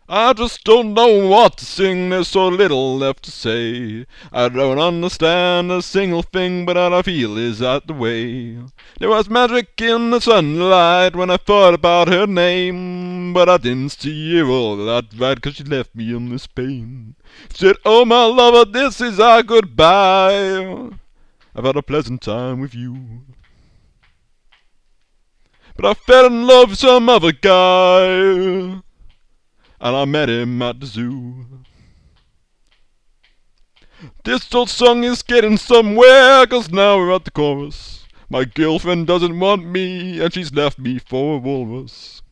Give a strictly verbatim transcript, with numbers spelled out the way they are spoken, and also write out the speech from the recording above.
I just don't know what to sing, there's so little left to say. I don't understand a single thing, but all I feel is that the way. There was magic in the sunlight when I thought about her name, but I didn't see her all that right, 'cause she left me in this pain. Said, oh my lover, this is our goodbye. I've had a pleasant time with you, but I fell in love with some other guy, and I met him at the zoo. This old song is getting somewhere, 'cause now we're at the chorus. My girlfriend doesn't want me, and she's left me for a walrus.